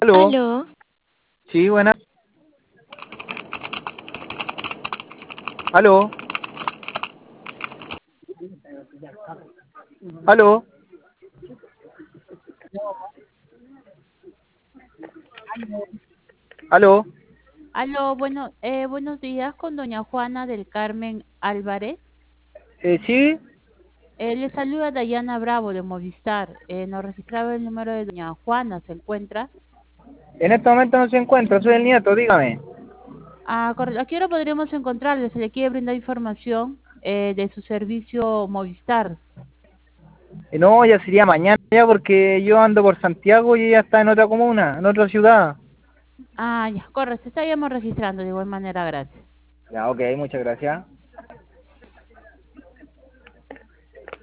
Aló, Aló, sí, buenas. Aló, aló, aló. Aló, buenos días con doña Juana del Carmen Álvarez. Sí, Le saluda Dayana Bravo de Movistar. Nos registraba el número de doña Juana, ¿se encuentra? en este momento no se encuentra, soy el nieto, dígame. ¿A qué hora podríamos encontrarle? Se le quiere brindar información de su servicio Movistar. No, ya sería mañana ya porque yo ando por Santiago y ella está en otra comuna, en otra ciudad. Ya, corre, se estaríamos registrando de igual manera, gracias. Ya, ok, muchas gracias.